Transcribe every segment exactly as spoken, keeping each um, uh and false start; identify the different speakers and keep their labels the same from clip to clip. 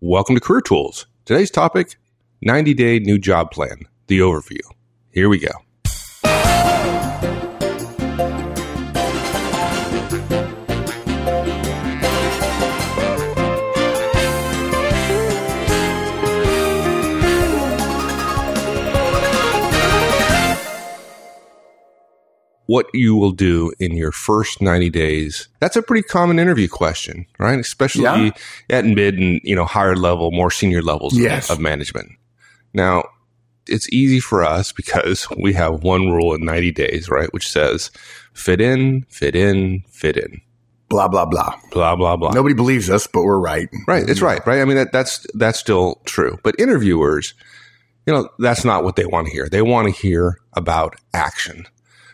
Speaker 1: Welcome to Career Tools. Today's topic, ninety-day new job plan, the overview. Here we go. What you will do in your first ninety days. That's a pretty common interview question, right? Especially yeah. at mid and, you know, higher level, more senior levels
Speaker 2: yes.
Speaker 1: of, of management. Now, it's easy for us because we have one rule in ninety days, right? Which says fit in, fit in, fit in.
Speaker 2: Blah, blah, blah.
Speaker 1: Blah, blah, blah.
Speaker 2: Nobody believes us, but we're right.
Speaker 1: Right. It's right, right? I mean, that, that's, that's still true. But interviewers, you know, that's not what they want to hear. They want to hear about action.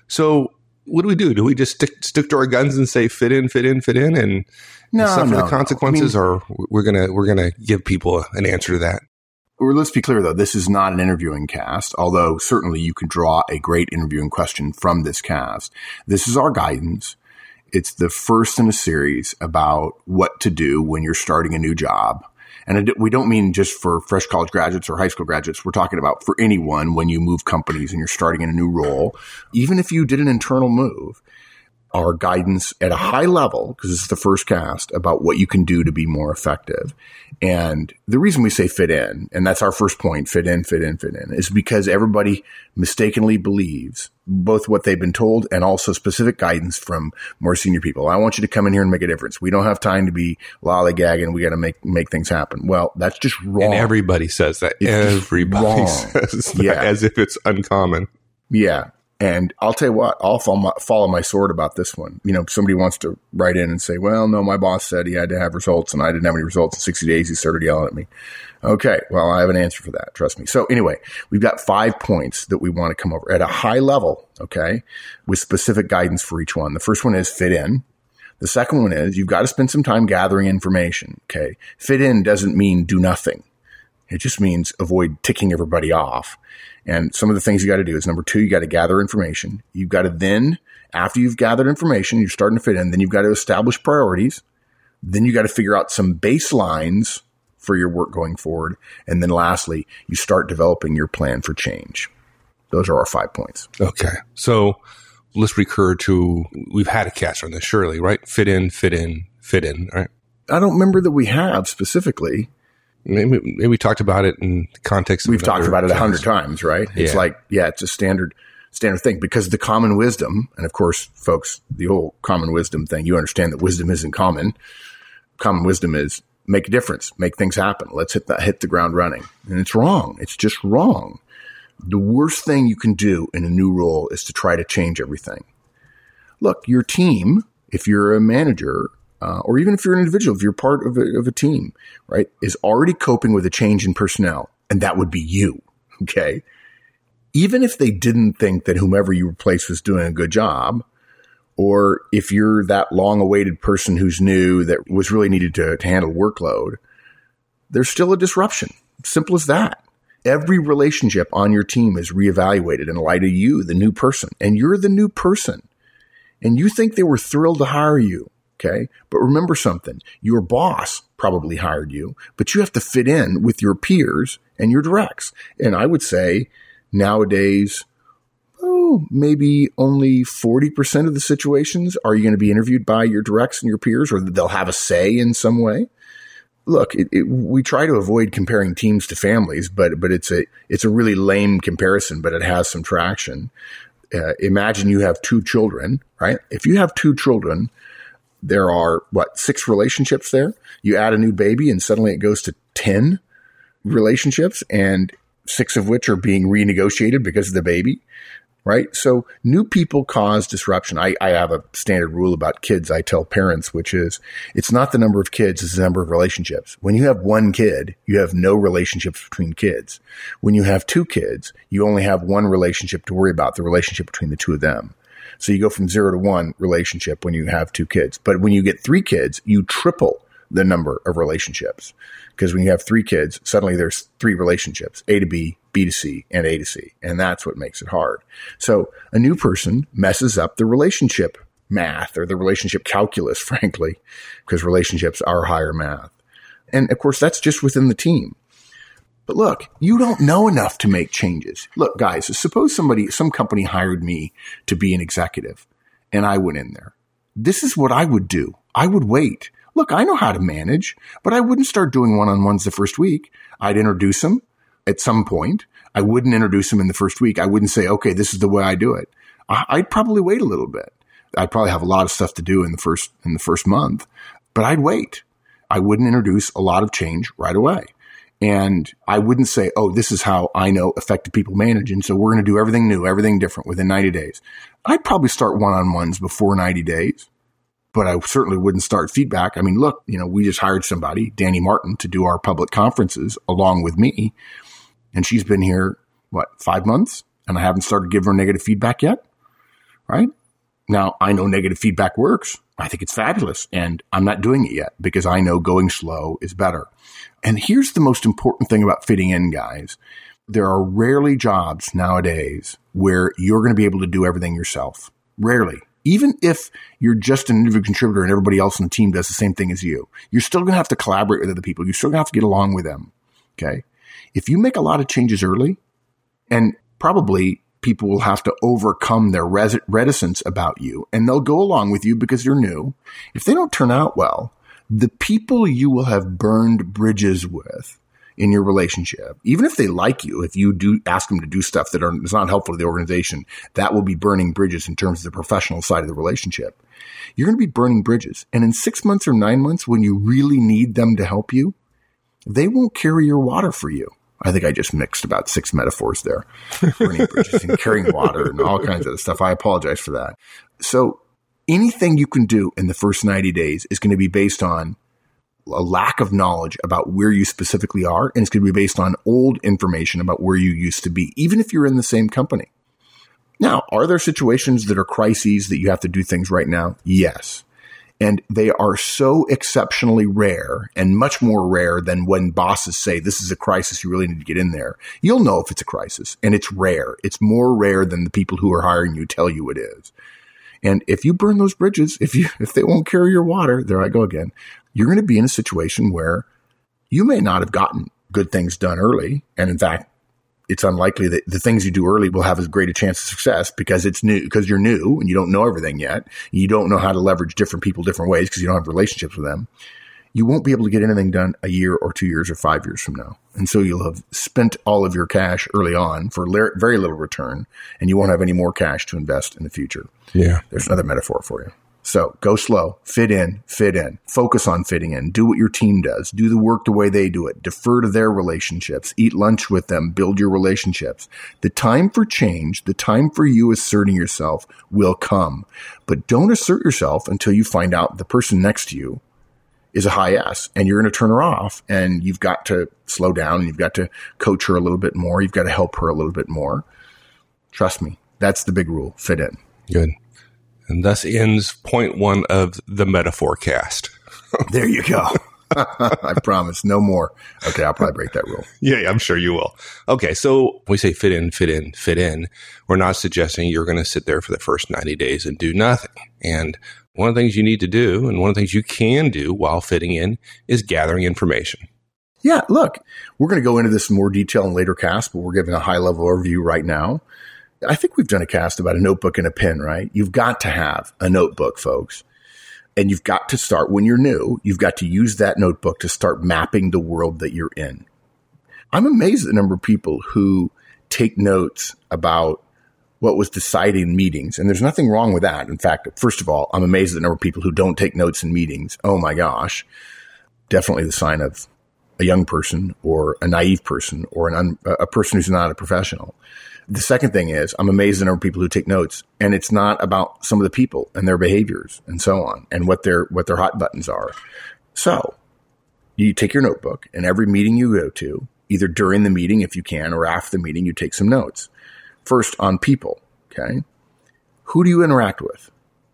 Speaker 1: So what do we do? Do we just stick stick to our guns and say fit in, fit in, fit in, and
Speaker 2: no,
Speaker 1: suffer
Speaker 2: no,
Speaker 1: the consequences,
Speaker 2: no. I
Speaker 1: mean, or we're gonna we're gonna give people an answer to that?
Speaker 2: Or let's be clear, though, this is not an interviewing cast. Although certainly you can draw a great interviewing question from this cast. This is our guidance. It's the first in a series about what to do when you're starting a new job. And we don't mean just for fresh college graduates or high school graduates. We're talking about for anyone when you move companies and you're starting in a new role. Even if you did an internal move, our guidance at a high level, because this is the first cast, about what you can do to be more effective. And the reason we say fit in, and that's our first point, fit in, fit in, fit in, is because everybody mistakenly believes both what they've been told and also specific guidance from more senior people. I want you to come in here and make a difference. We don't have time to be lollygagging. We got to make make things happen. Well, that's just wrong.
Speaker 1: And everybody says that.
Speaker 2: It's
Speaker 1: everybody says that,
Speaker 2: yeah.
Speaker 1: as if it's uncommon.
Speaker 2: Yeah. And I'll tell you what, I'll follow my, follow my sword about this one. You know, somebody wants to write in and say, well, no, my boss said he had to have results and I didn't have any results in sixty days. He started yelling at me. Okay, well, I have an answer for that. Trust me. So anyway, we've got five points that we want to come over at a high level, okay, with specific guidance for each one. The first one is fit in. The second one is you've got to spend some time gathering information, okay? Fit in doesn't mean do nothing. It just means avoid ticking everybody off. And some of the things you got to do is number two, you got to gather information. You've got to then, after you've gathered information, you're starting to fit in, then you've got to establish priorities. Then you got to figure out some baselines for your work going forward. And then lastly, you start developing your plan for change. Those are our five points.
Speaker 1: Okay. So let's recur to, we've had a cast on this, surely, right? Fit in, fit in, fit in, right?
Speaker 2: I don't remember that we have specifically.
Speaker 1: Maybe, maybe we talked about it in the context of
Speaker 2: We've talked about it a hundred times, right? It's
Speaker 1: yeah.
Speaker 2: like, yeah, it's a standard, standard thing because the common wisdom, and of course, folks, the whole common wisdom thing, you understand that wisdom isn't common. Common wisdom is make a difference, make things happen. Let's hit the, hit the ground running. And it's wrong. It's just wrong. The worst thing you can do in a new role is to try to change everything. Look, your team, if you're a manager, Uh, or even if you're an individual, if you're part of a, of a team, right, is already coping with a change in personnel, and that would be you, okay? Even if they didn't think that whomever you replaced was doing a good job, or if you're that long-awaited person who's new that was really needed to, to handle workload, there's still a disruption. Simple as that. Every relationship on your team is reevaluated in light of you, the new person, and you're the new person, and you think they were thrilled to hire you. Okay. But remember something, your boss probably hired you, but you have to fit in with your peers and your directs. And I would say nowadays, oh, maybe only forty percent of the situations are you going to be interviewed by your directs and your peers, or they'll have a say in some way. Look, it, it, we try to avoid comparing teams to families, but, but it's a, it's a really lame comparison, but it has some traction. Uh, imagine you have two children, right? If you have two children, there are, what, six relationships there? You add a new baby and suddenly it goes to ten relationships, and six of which are being renegotiated because of the baby, right? So new people cause disruption. I, I have a standard rule about kids I tell parents, which is it's not the number of kids, it's the number of relationships. When you have one kid, you have no relationships between kids. When you have two kids, you only have one relationship to worry about, the relationship between the two of them. So you go from zero to one relationship when you have two kids. But when you get three kids, you triple the number of relationships. Because when you have three kids, suddenly there's three relationships, A to B, B to C, and A to C. And that's what makes it hard. So a new person messes up the relationship math or the relationship calculus, frankly, because relationships are higher math. And of course, that's just within the team. But look, you don't know enough to make changes. Look, guys, suppose somebody, some company hired me to be an executive and I went in there. This is what I would do. I would wait. Look, I know how to manage, but I wouldn't start doing one-on-ones the first week. I'd introduce them at some point. I wouldn't introduce them in the first week. I wouldn't say, okay, this is the way I do it. I'd probably wait a little bit. I'd probably have a lot of stuff to do in the first, in the first month, but I'd wait. I wouldn't introduce a lot of change right away. And I wouldn't say, oh, this is how I know effective people manage. And so we're going to do everything new, everything different within ninety days. I'd probably start one-on-ones before ninety days, but I certainly wouldn't start feedback. I mean, look, you know, we just hired somebody, Danny Martin, to do our public conferences along with me. And she's been here, what, five months? And I haven't started giving her negative feedback yet. Right? Now, I know negative feedback works. I think it's fabulous. And I'm not doing it yet because I know going slow is better. And here's the most important thing about fitting in, guys. There are rarely jobs nowadays where you're going to be able to do everything yourself. Rarely. Even if you're just an individual contributor and everybody else on the team does the same thing as you, you're still going to have to collaborate with other people. You're still going to have to get along with them. Okay. If you make a lot of changes early, and probably people will have to overcome their res- reticence about you, and they'll go along with you because you're new. If they don't turn out well, the people you will have burned bridges with in your relationship, even if they like you, if you do ask them to do stuff that are, is not helpful to the organization, that will be burning bridges in terms of the professional side of the relationship. You're going to be burning bridges. And in six months or nine months, when you really need them to help you, they won't carry your water for you. I think I just mixed about six metaphors there. Burning bridges and carrying water and all kinds of stuff. I apologize for that. So anything you can do in the first ninety days is going to be based on a lack of knowledge about where you specifically are. And it's going to be based on old information about where you used to be, even if you're in the same company. Now, are there situations that are crises that you have to do things right now? Yes. And they are so exceptionally rare and much more rare than when bosses say, this is a crisis, you really need to get in there. You'll know if it's a crisis, and it's rare. It's more rare than the people who are hiring you tell you it is. And if you burn those bridges, if you, if they won't carry your water, there I go again, you're going to be in a situation where you may not have gotten good things done early. And in fact, it's unlikely that the things you do early will have as great a chance of success because it's new, because you're new and you don't know everything yet. You don't know how to leverage different people different ways because you don't have relationships with them. You won't be able to get anything done a year or two years or five years from now. And so you'll have spent all of your cash early on for very little return, and you won't have any more cash to invest in the future.
Speaker 1: Yeah.
Speaker 2: There's another metaphor for you. So go slow, fit in, fit in, focus on fitting in, do what your team does, do the work the way they do it, defer to their relationships, eat lunch with them, build your relationships. The time for change, the time for you asserting yourself will come, but don't assert yourself until you find out the person next to you is a high S and you're going to turn her off, and you've got to slow down and you've got to coach her a little bit more. You've got to help her a little bit more. Trust me. That's the big rule. Fit in.
Speaker 1: Good. And thus ends point one of the metaphor cast.
Speaker 2: There you go. I promise. No more. Okay, I'll probably break that rule.
Speaker 1: Yeah, yeah, I'm sure you will. Okay, so we say fit in, fit in, fit in. We're not suggesting you're going to sit there for the first ninety days and do nothing. And one of the things you need to do, and one of the things you can do while fitting in, is gathering information.
Speaker 2: Yeah, look, we're going to go into this in more detail in later casts, but we're giving a high-level overview right now. I think we've done a cast about a notebook and a pen, right? You've got to have a notebook, folks. And you've got to start when you're new. You've got to use that notebook to start mapping the world that you're in. I'm amazed at the number of people who take notes about what was decided in meetings. And there's nothing wrong with that. In fact, first of all, I'm amazed at the number of people who don't take notes in meetings. Oh my gosh. Definitely the sign of a young person or a naive person or an un, a person who's not a professional. The second thing is I'm amazed at the number of people who take notes, and it's not about some of the people and their behaviors and so on and what their, what their hot buttons are. So you take your notebook, and every meeting you go to, either during the meeting, if you can, or after the meeting, you take some notes. First on people. Okay. Who do you interact with?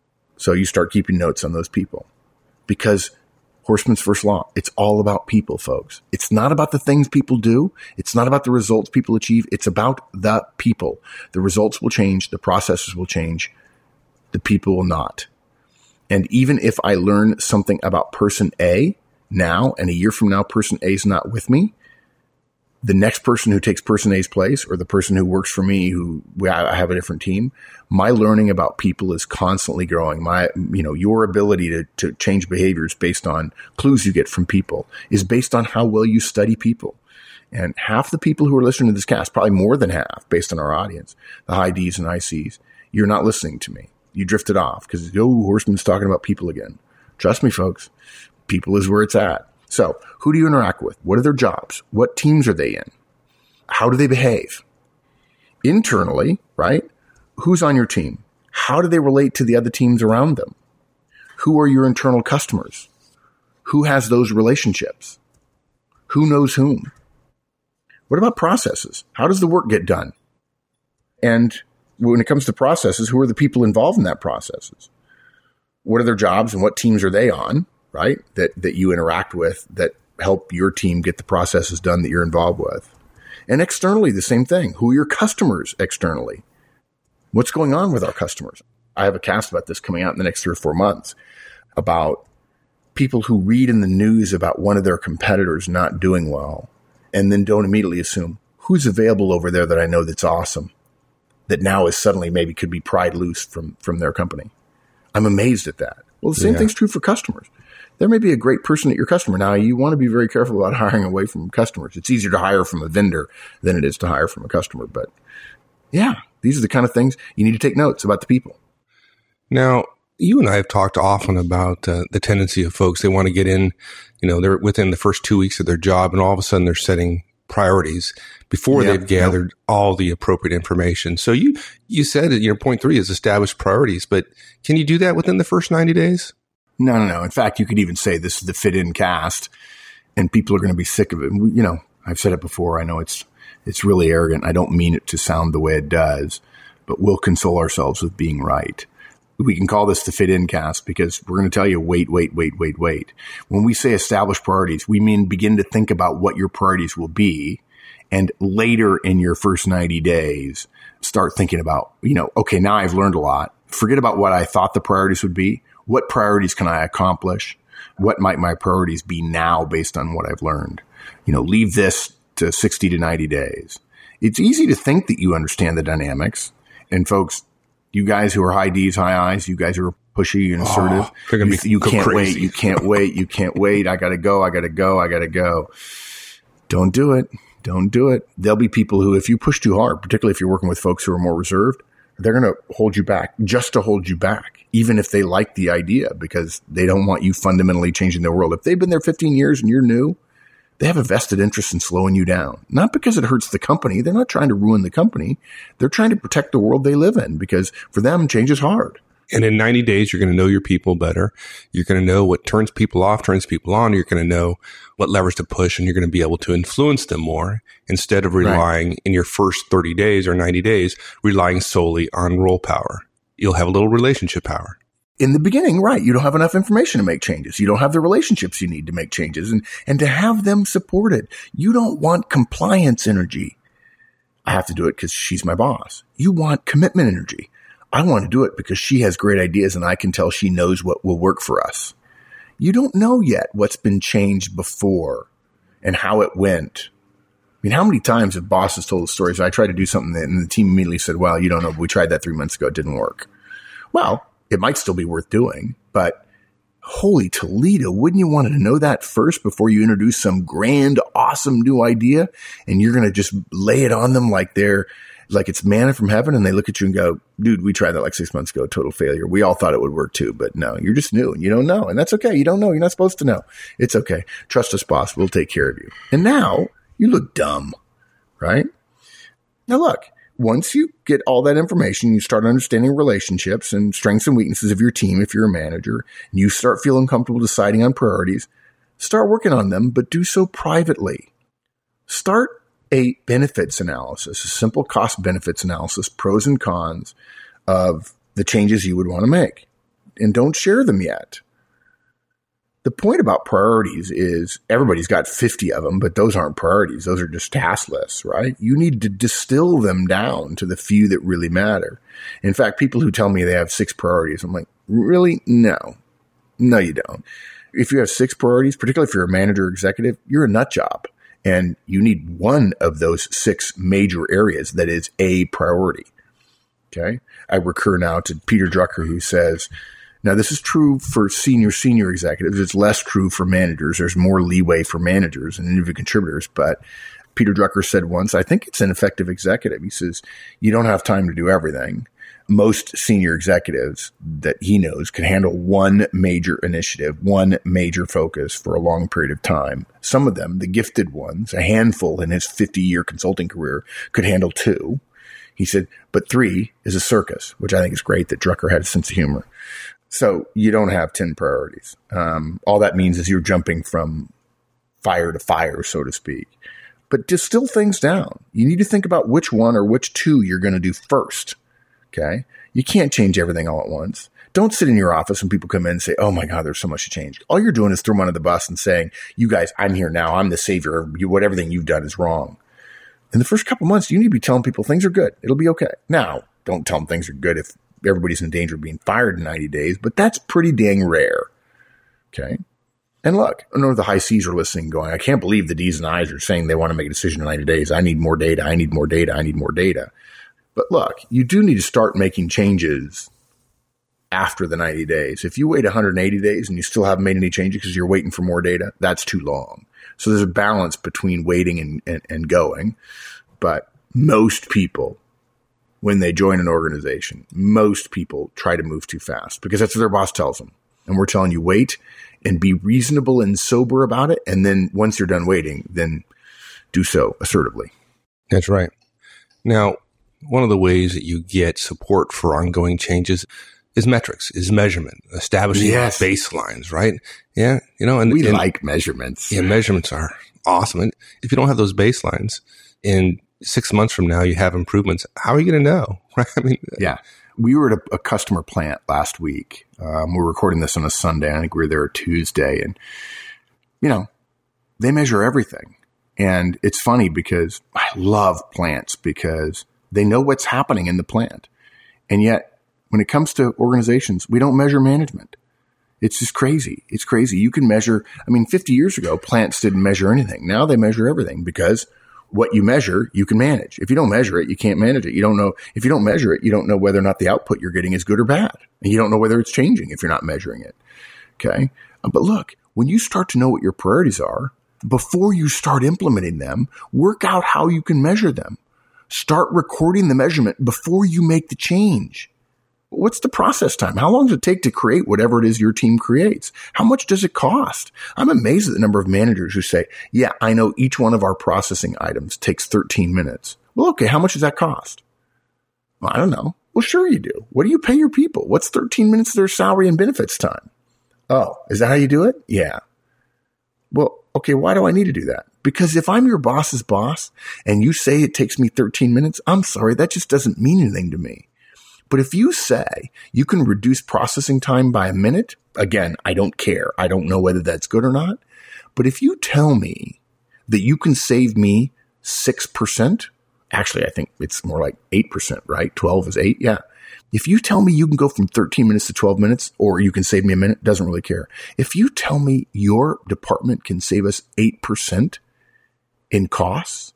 Speaker 2: So you start keeping notes on those people, because Horstman's first law, it's all about people, folks. It's not about the things people do. It's not about the results people achieve. It's about the people. The results will change. The processes will change. The people will not. And even if I learn something about person A, now and a year from now, person A is not with me, the next person who takes person A's place or the person who works for me, who I have a different team, my learning about people is constantly growing. My, you know, your ability to, to change behaviors based on clues you get from people is based on how well you study people. And half the people who are listening to this cast, probably more than half based on our audience, the high D's and I C's, you're not listening to me. You drifted off because, oh, Horstman's talking about people again. Trust me, folks, people is where it's at. So who do you interact with? What are their jobs? What teams are they in? How do they behave? Internally, right? Who's on your team? How do they relate to the other teams around them? Who are your internal customers? Who has those relationships? Who knows whom? What about processes? How does the work get done? And when it comes to processes, who are the people involved in that processes? What are their jobs and what teams are they on? Right? That, that you interact with that help your team get the processes done that you're involved with. And externally, the same thing. Who are your customers externally? What's going on with our customers? I have a cast about this coming out in the next three or four months about people who read in the news about one of their competitors not doing well and then don't immediately assume who's available over there that I know that's awesome, that now is suddenly maybe could be pried loose from, from their company. I'm amazed at that. Well, the same yeah. thing's true for customers. There may be a great person at your customer. Now, you want to be very careful about hiring away from customers. It's easier to hire from a vendor than it is to hire from a customer. But yeah, these are the kind of things you need to take notes about the people.
Speaker 1: Now, you and I have talked often about uh, the tendency of folks. They want to get in, you know, they're within the first two weeks of their job and all of a sudden they're setting priorities before yeah, they've gathered yeah. all the appropriate information. So you, you said that your point three is establish priorities, but can you do that within the first ninety days?
Speaker 2: No, no, no. In fact, you could even say this is the fit-in cast, and people are going to be sick of it. You know, I've said it before. I know it's it's really arrogant. I don't mean it to sound the way it does, but we'll console ourselves with being right. We can call this the fit-in cast because we're going to tell you, wait, wait, wait, wait, wait. When we say establish priorities, we mean begin to think about what your priorities will be, and later in your first ninety days, start thinking about, you know, okay, now I've learned a lot. Forget about what I thought the priorities would be. What priorities can I accomplish? What might my priorities be now based on what I've learned? You know, leave this to sixty to ninety days. It's easy to think that you understand the dynamics. And folks, you guys who are high D's, high I's, you guys who are pushy and assertive, oh,
Speaker 1: they're gonna
Speaker 2: you,
Speaker 1: be
Speaker 2: you can't
Speaker 1: crazy.
Speaker 2: wait, you can't wait, you can't wait. I gotta go, I gotta go, I gotta go. Don't do it. Don't do it. There'll be people who, if you push too hard, particularly if you're working with folks who are more reserved, they're going to hold you back just to hold you back, even if they like the idea, because they don't want you fundamentally changing their world. If they've been there fifteen years and you're new, they have a vested interest in slowing you down, not because it hurts the company. They're not trying to ruin the company. They're trying to protect the world they live in, because for them, change is hard.
Speaker 1: And in ninety days, you're going to know your people better. You're going to know what turns people off, turns people on. You're going to know what levers to push, and you're going to be able to influence them more instead of relying right. in your first thirty days or ninety days, relying solely on role power. You'll have a little relationship power.
Speaker 2: In the beginning, right, you don't have enough information to make changes. You don't have the relationships you need to make changes and, and to have them supported. You don't want compliance energy. I have to do it because she's my boss. You want commitment energy. I want to do it because she has great ideas and I can tell she knows what will work for us. You don't know yet what's been changed before and how it went. I mean, how many times have bosses told the stories? I tried to do something and the team immediately said, well, you don't know, we tried that three months ago. It didn't work. Well, it might still be worth doing, but holy Toledo, wouldn't you want to know that first before you introduce some grand, awesome new idea? And you're going to just lay it on them like they're, like it's manna from heaven, and they look at you and go, dude, we tried that like six months ago, total failure. We all thought it would work too, but no, you're just new and you don't know. And that's okay. You don't know. You're not supposed to know. It's okay. Trust us, boss. We'll take care of you. And now you look dumb, right? Now look, once you get all that information, you start understanding relationships and strengths and weaknesses of your team. If you're a manager and you start feeling comfortable deciding on priorities, start working on them, but do so privately. Start a benefits analysis, a simple cost benefits analysis, pros and cons of the changes you would want to make, and don't share them yet. The point about priorities is everybody's got fifty of them, but those aren't priorities. Those are just task lists, right? You need to distill them down to the few that really matter. In fact, people who tell me they have six priorities, I'm like, really? No, no, you don't. If you have six priorities, particularly if you're a manager or executive, you're a nut job. And you need one of those six major areas that is a priority. Okay. I recur now to Peter Drucker, who says, now this is true for senior, senior executives. It's less true for managers. There's more leeway for managers and individual contributors. But Peter Drucker said once, I think it's an effective executive. He says, you don't have time to do everything. Most senior executives that he knows can handle one major initiative, one major focus for a long period of time. Some of them, the gifted ones, a handful in his fifty-year consulting career, could handle two. He said, but three is a circus, which I think is great that Drucker had a sense of humor. So you don't have ten priorities. Um, all that means is you're jumping from fire to fire, so to speak. But distill things down. You need to think about which one or which two you're going to do first. Okay. You can't change everything all at once. Don't sit in your office when people come in and say, oh my God, there's so much to change. All you're doing is throw them under the bus and saying, you guys, I'm here now. I'm the savior. You, what everything you've done is wrong. In the first couple months, you need to be telling people things are good. It'll be okay. Now, don't tell them things are good if everybody's in danger of being fired in ninety days, but that's pretty dang rare. Okay. And look, I know the high C's are listening going, I can't believe the D's and I's are saying they want to make a decision in ninety days. I need more data. I need more data. I need more data. But look, you do need to start making changes after the ninety days. If you wait one hundred eighty days and you still haven't made any changes because you're waiting for more data, that's too long. So there's a balance between waiting and, and, and going. But most people, when they join an organization, most people try to move too fast because that's what their boss tells them. And we're telling you, wait and be reasonable and sober about it. And then once you're done waiting, then do so assertively.
Speaker 1: That's right. Now, one of the ways that you get support for ongoing changes is metrics, is measurement, establishing yes. baselines, right? Yeah. You know, and
Speaker 2: we
Speaker 1: and,
Speaker 2: like measurements.
Speaker 1: Yeah. Measurements are awesome. And if you don't have those baselines in six months from now, you have improvements. How are you going to know? Right? I mean,
Speaker 2: yeah. We were at a, a customer plant last week. Um, we're recording this on a Sunday. I think we were there Tuesday, and, you know, they measure everything. And it's funny because I love plants because they know what's happening in the plant. And yet, when it comes to organizations, we don't measure management. It's just crazy. It's crazy. You can measure. I mean, fifty years ago, plants didn't measure anything. Now they measure everything because what you measure, you can manage. If you don't measure it, you can't manage it. You don't know. If you don't measure it, you don't know whether or not the output you're getting is good or bad. And you don't know whether it's changing if you're not measuring it. Okay. But look, when you start to know what your priorities are, before you start implementing them, work out how you can measure them. Start recording the measurement before you make the change. What's the process time? How long does it take to create whatever it is your team creates? How much does it cost? I'm amazed at the number of managers who say, yeah, I know each one of our processing items takes thirteen minutes. Well, okay, how much does that cost? Well, I don't know. Well, sure you do. What do you pay your people? What's thirteen minutes of their salary and benefits time? Oh, is that how you do it? Yeah. Well, okay, why do I need to do that? Because if I'm your boss's boss and you say it takes me thirteen minutes, I'm sorry, that just doesn't mean anything to me. But if you say you can reduce processing time by a minute, again, I don't care. I don't know whether that's good or not. But if you tell me that you can save me six percent, actually, I think it's more like eight percent, right? twelve is eight. Yeah. If you tell me you can go from thirteen minutes to twelve minutes, or you can save me a minute, doesn't really care. If you tell me your department can save us eight percent in costs,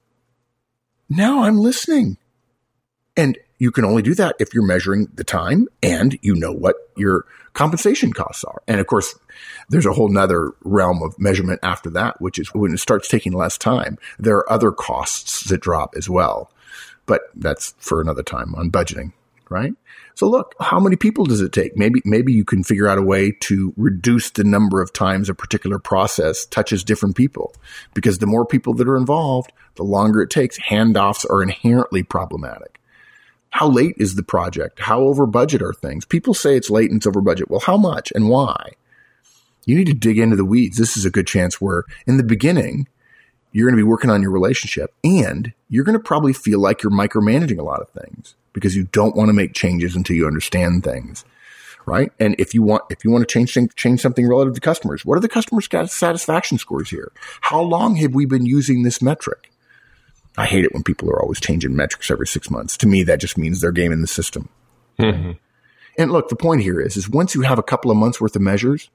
Speaker 2: now I'm listening. And you can only do that if you're measuring the time and you know what your compensation costs are. And of course, there's a whole nother realm of measurement after that, which is when it starts taking less time, there are other costs that drop as well. But that's for another time on budgeting, right? So look, how many people does it take? Maybe, maybe you can figure out a way to reduce the number of times a particular process touches different people, because the more people that are involved, the longer it takes. Handoffs are inherently problematic. How late is the project? How over budget are things? People say it's late and it's over budget. Well, how much and why? You need to dig into the weeds. This is a good chance where in the beginning, you're going to be working on your relationship and you're going to probably feel like you're micromanaging a lot of things because you don't want to make changes until you understand things, right? And if you want, if you want to change, change something relative to customers, what are the customer satisfaction scores here? How long have we been using this metric? I hate it when people are always changing metrics every six months. To me, that just means they're gaming the system. Mm-hmm. And look, the point here is, is once you have a couple of months worth of measures,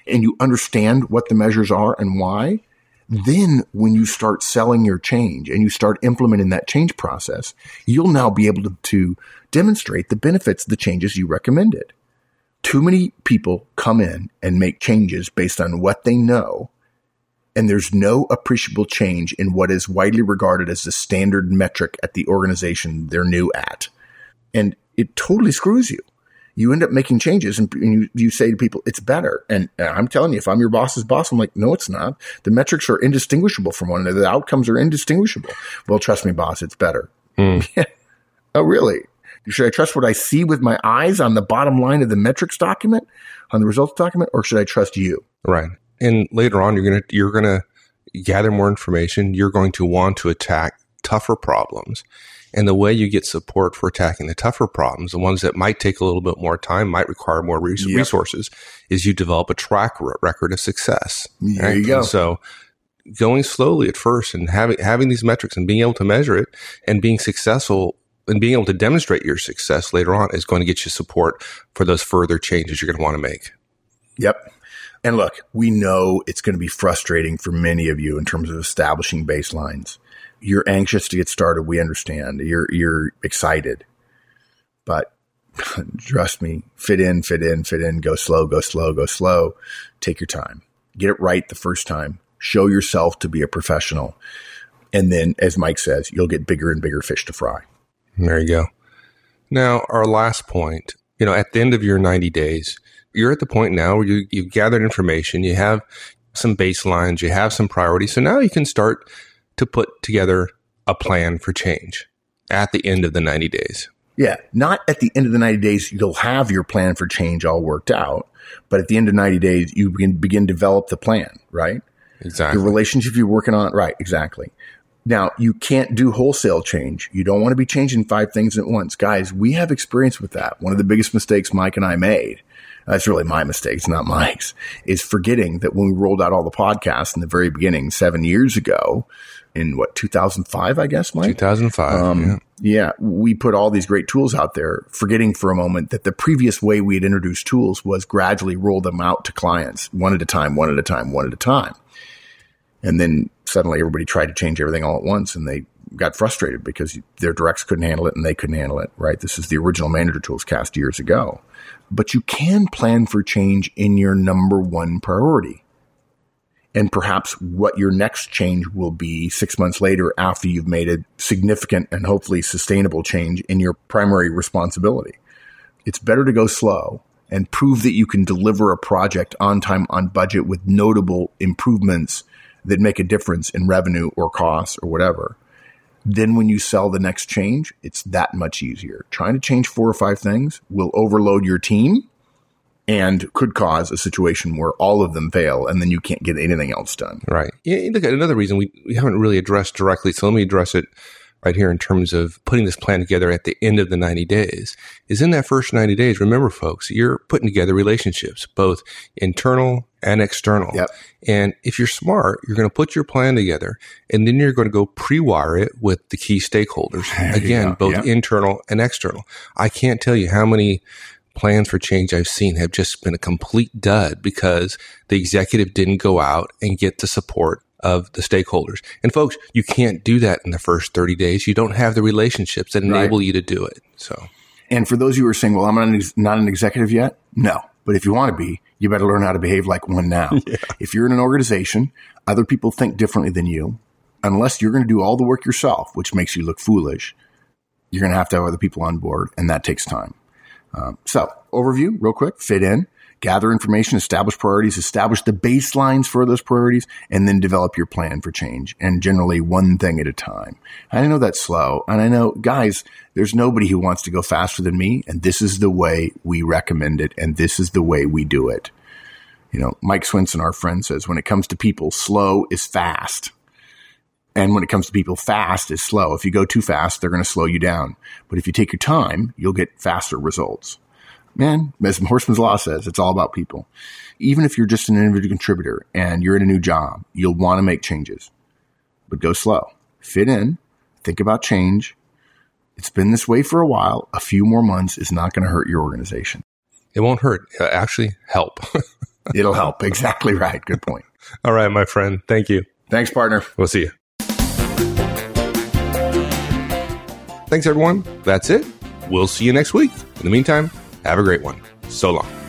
Speaker 2: and you understand what the measures are and why, then when you start selling your change and you start implementing that change process, you'll now be able to, to demonstrate the benefits of the changes you recommended. Too many people come in and make changes based on what they know, and there's no appreciable change in what is widely regarded as the standard metric at the organization they're new at. And it totally screws you. You end up making changes and you, you say to people, it's better. And I'm telling you, if I'm your boss's boss, I'm like, no, it's not. The metrics are indistinguishable from one another. The outcomes are indistinguishable. Well, trust me, boss, it's better. Mm. Yeah. Oh, really? Should I trust what I see with my eyes on the bottom line of the metrics document, on the results document, or should I trust you?
Speaker 1: Right. And later on, you're going to, you're going to gather more information. You're going to want to attack tougher problems. And the way you get support for attacking the tougher problems, the ones that might take a little bit more time, might require more res- yep. resources, is you develop a track record of success.
Speaker 2: There
Speaker 1: right?
Speaker 2: you go.
Speaker 1: And so going slowly at first and having, having these metrics and being able to measure it and being successful and being able to demonstrate your success later on is going to get you support for those further changes you're going to want to make.
Speaker 2: Yep. And look, we know it's going to be frustrating for many of you in terms of establishing baselines. You're anxious to get started. We understand. You're, you're excited, but trust me, fit in, fit in, fit in, go slow, go slow, go slow. Take your time. Get it right the first time. Show yourself to be a professional. And then, as Mike says, you'll get bigger and bigger fish to fry.
Speaker 1: There you go. Now, our last point, you know, at the end of your ninety days, you're at the point now where you, you've gathered information, you have some baselines, you have some priorities. So now you can start to put together a plan for change at the end of the ninety days.
Speaker 2: Yeah. Not at the end of the ninety days, you'll have your plan for change all worked out. But at the end of ninety days, you begin, begin to develop the plan, right?
Speaker 1: Exactly.
Speaker 2: The relationship you're working on. Right. Exactly. Now, you can't do wholesale change. You don't want to be changing five things at once. Guys, we have experience with that. One of the biggest mistakes Mike and I made, that's really my mistakes, not Mike's, is forgetting that when we rolled out all the podcasts in the very beginning seven years ago, in what, two thousand five, I guess, Mike?
Speaker 1: two thousand five, um,
Speaker 2: yeah. Yeah, we put all these great tools out there, forgetting for a moment that the previous way we had introduced tools was gradually roll them out to clients, one at a time, one at a time, one at a time. And then suddenly everybody tried to change everything all at once, and they got frustrated because their directs couldn't handle it and they couldn't handle it, right? This is the original Manager Tools cast years ago. But you can plan for change in your number one priority. And perhaps what your next change will be six months later after you've made a significant and hopefully sustainable change in your primary responsibility. It's better to go slow and prove that you can deliver a project on time, on budget with notable improvements that make a difference in revenue or costs or whatever. Then when you sell the next change, it's that much easier. Trying to change four or five things will overload your team and could cause a situation where all of them fail and then you can't get anything else done.
Speaker 1: Right. Yeah, look, another reason we, we haven't really addressed directly, so let me address it right here in terms of putting this plan together at the end of the ninety days, is in that first ninety days, remember, folks, you're putting together relationships, both internal and external.
Speaker 2: Yep.
Speaker 1: And if you're smart, you're going to put your plan together, and then you're going to go pre-wire it with the key stakeholders.
Speaker 2: There
Speaker 1: Again, both
Speaker 2: yep.
Speaker 1: internal and external. I can't tell you how many plans for change I've seen have just been a complete dud because the executive didn't go out and get the support of the stakeholders. And folks, you can't do that in the first thirty days. You don't have the relationships that enable right. you to do it. So,
Speaker 2: and for those of you who are saying, well, I'm not an, ex- not an executive yet. No, but if you want to be, you better learn how to behave like one now. Yeah. If you're in an organization, other people think differently than you. Unless you're going to do all the work yourself, which makes you look foolish, you're going to have to have other people on board, and that takes time. Um, so overview, real quick, fit in. Gather information, establish priorities, establish the baselines for those priorities, and then develop your plan for change. And generally one thing at a time. I know that's slow. And I know, guys, there's nobody who wants to go faster than me. And this is the way we recommend it. And this is the way we do it. You know, Mike Swinson, our friend, says, when it comes to people, slow is fast. And when it comes to people, fast is slow. If you go too fast, they're going to slow you down. But if you take your time, you'll get faster results. Man, as Horstman's Law says, it's all about people. Even if you're just an individual contributor and you're in a new job, you'll want to make changes. But go slow. Fit in. Think about change. It's been this way for a while. A few more months is not going to hurt your organization.
Speaker 1: It won't hurt. It'll actually help.
Speaker 2: It'll help. Exactly right. Good point.
Speaker 1: All right, my friend. Thank you.
Speaker 2: Thanks, partner.
Speaker 1: We'll see you. Thanks, everyone. That's it. We'll see you next week. In the meantime, have a great one. So long.